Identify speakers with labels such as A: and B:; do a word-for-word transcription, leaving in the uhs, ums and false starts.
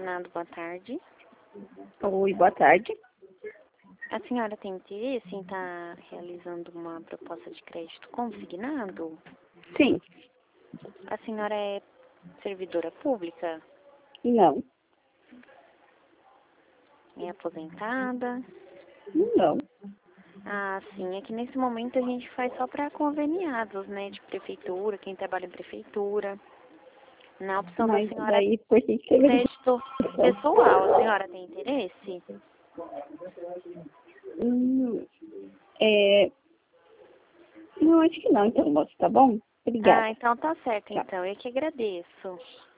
A: Consignado, boa tarde.
B: Oi, boa tarde.
A: A senhora tem interesse em estar realizando uma proposta de crédito consignado?
B: Sim.
A: A senhora é servidora pública?
B: Não.
A: É aposentada?
B: Não.
A: Ah, sim. É que nesse momento a gente faz só para conveniados, né? De prefeitura, quem trabalha em prefeitura. Na opção da
B: Mas
A: senhora,
B: daí, por que que você veio?
A: crédito pessoal, a senhora tem interesse?
B: Hum, é... Não, acho que não, então, moço, tá bom? Obrigada.
A: Ah, então tá certo,
B: Tchau.
A: então. Eu que agradeço.